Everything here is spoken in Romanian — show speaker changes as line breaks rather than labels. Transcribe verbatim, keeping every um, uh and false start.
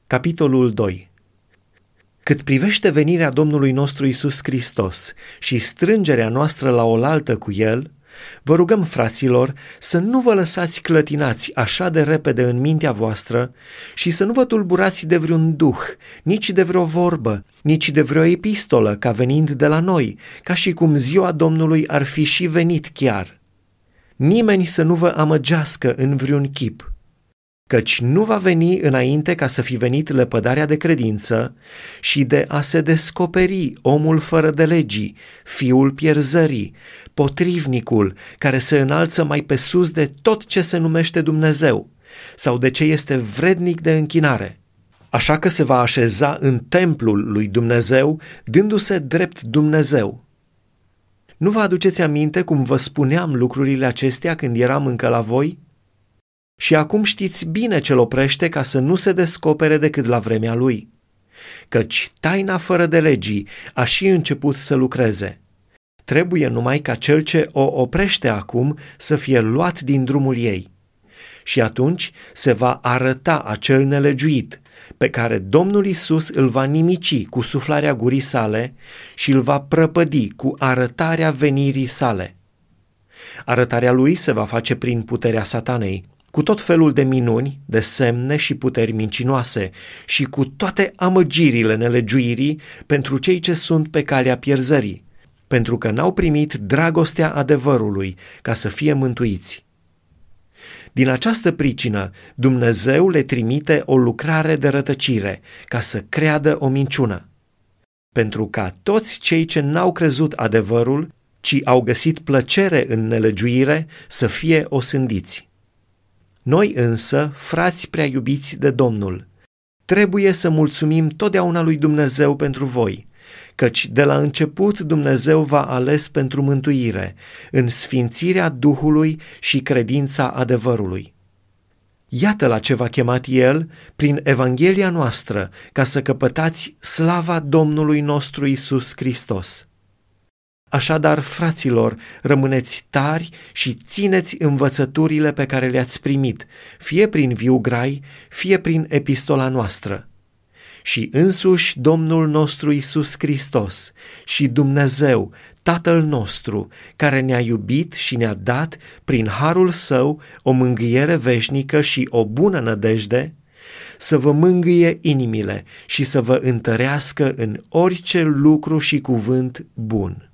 Capitolul doi. Cât privește venirea Domnului nostru Iisus Hristos și strângerea noastră la oaltă cu El, vă rugăm, fraților, să nu vă lăsați clătinați așa de repede în mintea voastră și să nu vă tulburați de vreun duh, nici de vreo vorbă, nici de vreo epistolă ca venind de la noi, ca și cum ziua Domnului ar fi și venit chiar. Nimeni să nu vă amăgească în vreun chip, căci nu va veni înainte ca să fi venit lepădarea de credință și de a se descoperi omul fără de legii, fiul pierzării, potrivnicul care se înalță mai pe sus de tot ce se numește Dumnezeu sau de ce este vrednic de închinare. Așa că se va așeza în templul lui Dumnezeu, dându-se drept Dumnezeu. Nu vă aduceți aminte cum vă spuneam lucrurile acestea când eram încă la voi? Și acum știți bine ce-l oprește ca să nu se descopere decât la vremea lui. Căci taina fără de legii a și început să lucreze. Trebuie numai ca cel ce o oprește acum să fie luat din drumul ei. Și atunci se va arăta acel nelegiuit, pe care Domnul Iisus îl va nimici cu suflarea gurii sale și îl va prăpădi cu arătarea venirii sale. Arătarea lui se va face prin puterea satanei, cu tot felul de minuni, de semne și puteri mincinoase și cu toate amăgirile nelegiuirii pentru cei ce sunt pe calea pierzării, pentru că n-au primit dragostea adevărului ca să fie mântuiți. Din această pricină, Dumnezeu le trimite o lucrare de rătăcire ca să creadă o minciună, pentru ca toți cei ce n-au crezut adevărul, ci au găsit plăcere în nelegiuire, să fie osândiți. Noi însă, frați prea iubiți de Domnul, trebuie să mulțumim totdeauna lui Dumnezeu pentru voi, căci de la început Dumnezeu v-a ales pentru mântuire, în sfințirea Duhului și credința adevărului. Iată la ce v-a chemat El prin Evanghelia noastră, ca să căpătați slava Domnului nostru Iisus Hristos. Așadar, fraților, rămâneți tari și țineți învățăturile pe care le-ați primit, fie prin viu grai, fie prin epistola noastră. Și însuși Domnul nostru Iisus Hristos și Dumnezeu, Tatăl nostru, care ne-a iubit și ne-a dat, prin harul Său, o mângâiere veșnică și o bună nădejde, să vă mângâie inimile și să vă întărească în orice lucru și cuvânt bun.